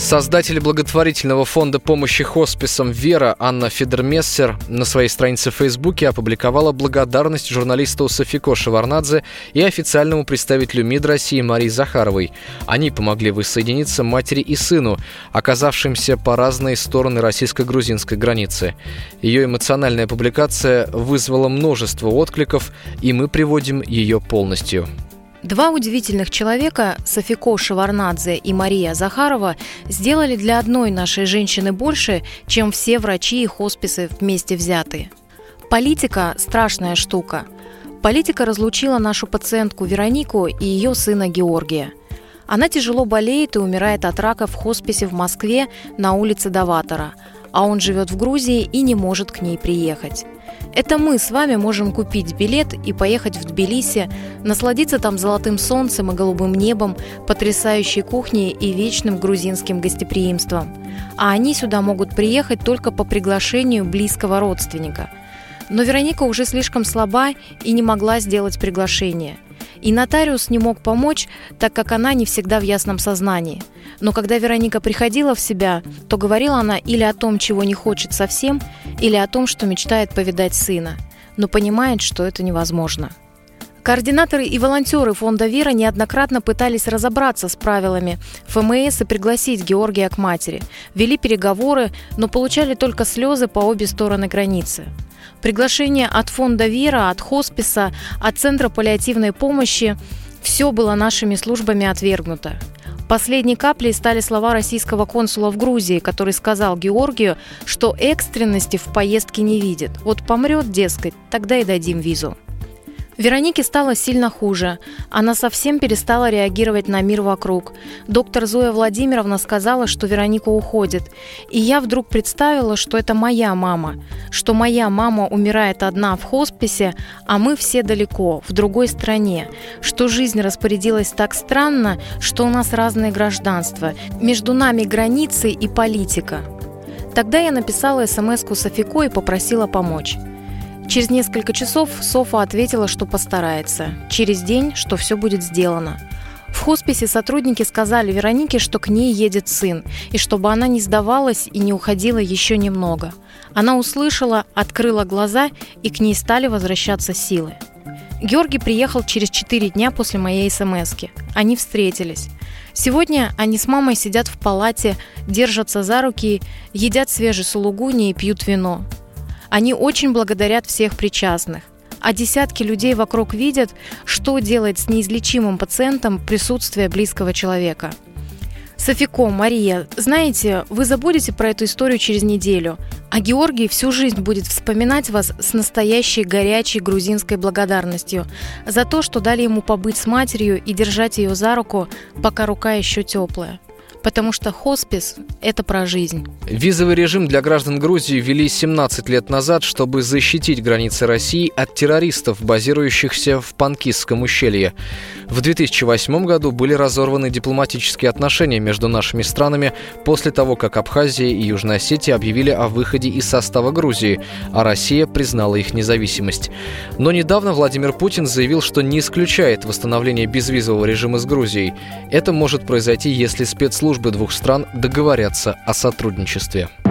Создатель благотворительного фонда помощи хосписам «Вера» Анна Федермессер на своей странице в Фейсбуке опубликовала благодарность журналисту Софико Шеварднадзе и официальному представителю МИД России Марии Захаровой. Они помогли воссоединиться матери и сыну, оказавшимся по разные стороны российско-грузинской границы. Ее эмоциональная публикация вызвала множество откликов, и мы приводим ее полностью. Два удивительных человека, Софико Шеварднадзе и Мария Захарова, сделали для одной нашей женщины больше, чем все врачи и хосписы вместе взятые. Политика – страшная штука. Политика разлучила нашу пациентку Веронику и ее сына Георгия. Она тяжело болеет и умирает от рака в хосписе в Москве на улице Доватора, а он живет в Грузии и не может к ней приехать. Это мы с вами можем купить билет и поехать в Тбилиси, насладиться там золотым солнцем и голубым небом, потрясающей кухней и вечным грузинским гостеприимством. А они сюда могут приехать только по приглашению близкого родственника. Но Вероника уже слишком слаба и не могла сделать приглашение. И нотариус не мог помочь, так как она не всегда в ясном сознании. Но когда Вероника приходила в себя, то говорила она или о том, чего не хочет совсем, или о том, что мечтает повидать сына, но понимает, что это невозможно. Координаторы и волонтеры фонда «Вера» неоднократно пытались разобраться с правилами ФМС и пригласить Георгия к матери. Вели переговоры, но получали только слезы по обе стороны границы. Приглашение от фонда «Вера», от хосписа, от Центра паллиативной помощи – все было нашими службами отвергнуто. Последней каплей стали слова российского консула в Грузии, который сказал Георгию, что экстренности в поездке не видит. Вот помрет, дескать, тогда и дадим визу. Веронике стало сильно хуже. Она совсем перестала реагировать на мир вокруг. Доктор Зоя Владимировна сказала, что Вероника уходит. И я вдруг представила, что это моя мама. Что моя мама умирает одна в хосписе, а мы все далеко, в другой стране. Что жизнь распорядилась так странно, что у нас разные гражданства. Между нами границы и политика. Тогда я написала смс-ку Софико и попросила помочь. Через несколько часов Софа ответила, что постарается. Через день, что все будет сделано. В хосписе сотрудники сказали Веронике, что к ней едет сын, и чтобы она не сдавалась и не уходила еще немного. Она услышала, открыла глаза, и к ней стали возвращаться силы. Георгий приехал через 4 дня после моей смс-ки. Они встретились. Сегодня они с мамой сидят в палате, держатся за руки, едят свежий сулугуни и пьют вино. Они очень благодарят всех причастных. А десятки людей вокруг видят, что делает с неизлечимым пациентом присутствие близкого человека. Софико, Мария, знаете, вы забудете про эту историю через неделю, а Георгий всю жизнь будет вспоминать вас с настоящей горячей грузинской благодарностью за то, что дали ему побыть с матерью и держать ее за руку, пока рука еще теплая. Потому что хоспис – это про жизнь. Визовый режим для граждан Грузии ввели 17 лет назад, чтобы защитить границы России от террористов, базирующихся в Панкисском ущелье. В 2008 году были разорваны дипломатические отношения между нашими странами после того, как Абхазия и Южная Осетия объявили о выходе из состава Грузии, а Россия признала их независимость. Но недавно Владимир Путин заявил, что не исключает восстановление безвизового режима с Грузией. Это может произойти, если спецслужбы двух стран договорятся о сотрудничестве.